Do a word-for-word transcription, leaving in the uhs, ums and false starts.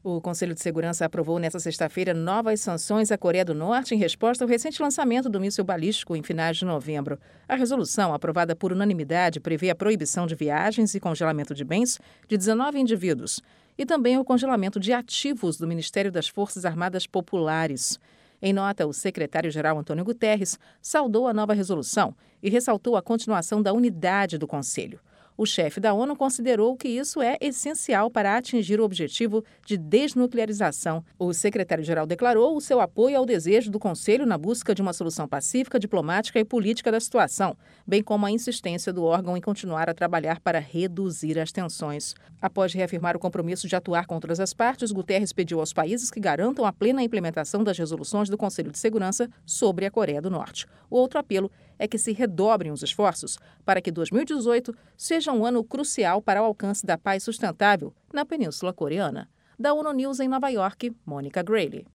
O Conselho de Segurança aprovou nesta sexta-feira novas sanções à Coreia do Norte em resposta ao recente lançamento do míssil balístico em finais de novembro. A resolução, aprovada por unanimidade, prevê a proibição de viagens e congelamento de bens de dezenove indivíduos e também o congelamento de ativos do Ministério das Forças Armadas Populares. Em nota, o secretário-geral Antônio Guterres saudou a nova resolução e ressaltou a continuação da unidade do Conselho. O chefe da ONU considerou que isso é essencial para atingir o objetivo de desnuclearização. O secretário-geral declarou o seu apoio ao desejo do Conselho na busca de uma solução pacífica, diplomática e política da situação, bem como a insistência do órgão em continuar a trabalhar para reduzir as tensões. Após reafirmar o compromisso de atuar com todas as partes, Guterres pediu aos países que garantam a plena implementação das resoluções do Conselho de Segurança sobre a Coreia do Norte. O outro apelo é que se redobrem os esforços para que dois mil e dezoito seja um ano crucial para o alcance da paz sustentável na Península Coreana. Da ONU News em Nova York, Mônica Grayle.